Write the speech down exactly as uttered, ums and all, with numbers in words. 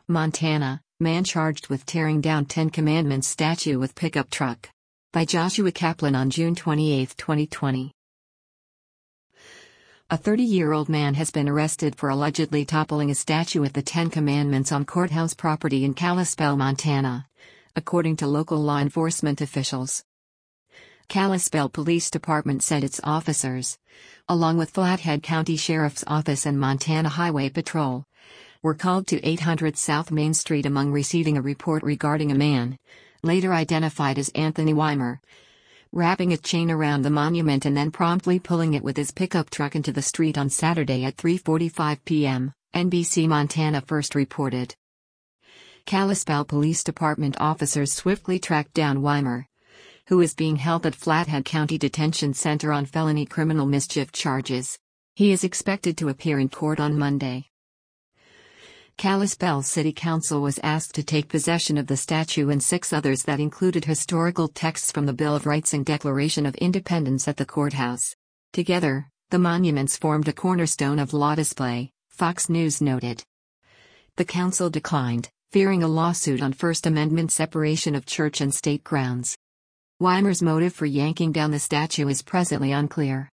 Montana, man charged with tearing down Ten Commandments statue with pickup truck. By Joshua Kaplan on June twenty-eighth, twenty twenty. A thirty-year-old man has been arrested for allegedly toppling a statue of the Ten Commandments on courthouse property in Kalispell, Montana, according to local law enforcement officials. Kalispell Police Department said its officers, along with Flathead County Sheriff's Office and Montana Highway Patrol, were called to eight hundred South Main Street among receiving a report regarding a man, later identified as Anthony Weimer, wrapping a chain around the monument and then promptly pulling it with his pickup truck into the street on Saturday at three forty-five p m, N B C Montana first reported. Kalispell Police Department officers swiftly tracked down Weimer, who is being held at Flathead County Detention Center on felony criminal mischief charges. He is expected to appear in court on Monday. Kalispell City Council was asked to take possession of the statue and six others that included historical texts from the Bill of Rights and Declaration of Independence at the courthouse. Together, the monuments formed a cornerstone of law display, Fox News noted. The council declined, fearing a lawsuit on First Amendment separation of church and state grounds. Weimer's motive for yanking down the statue is presently unclear.